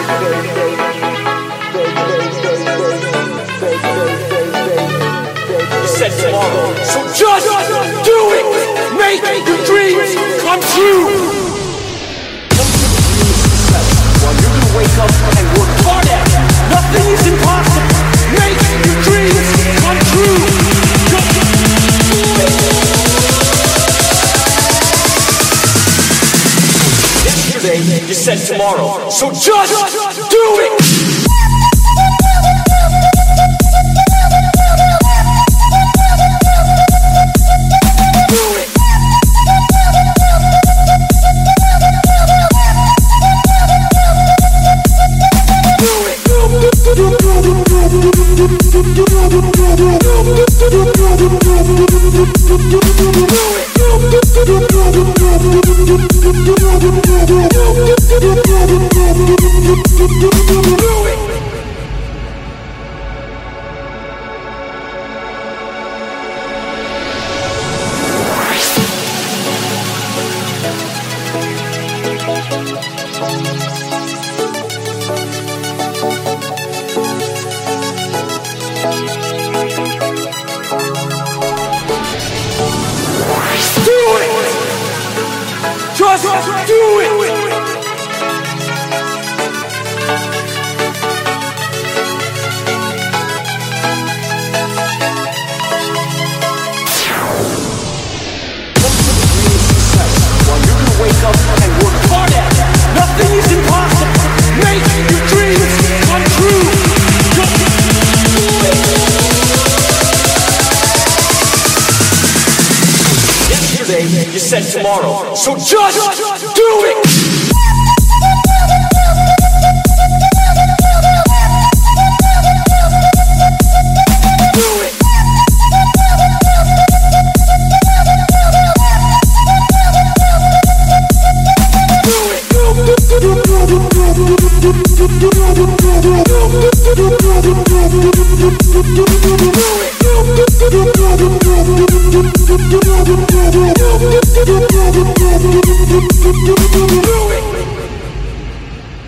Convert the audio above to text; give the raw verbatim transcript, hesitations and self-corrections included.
Said tomorrow, so just do it. Make your dreams come true. While you're gonna wake up and work hard at it. Nothing is impossible. Make your dreams come true. Just do it. Yesterday you said tomorrow, so just do it. You said tomorrow, so just do it! Do it!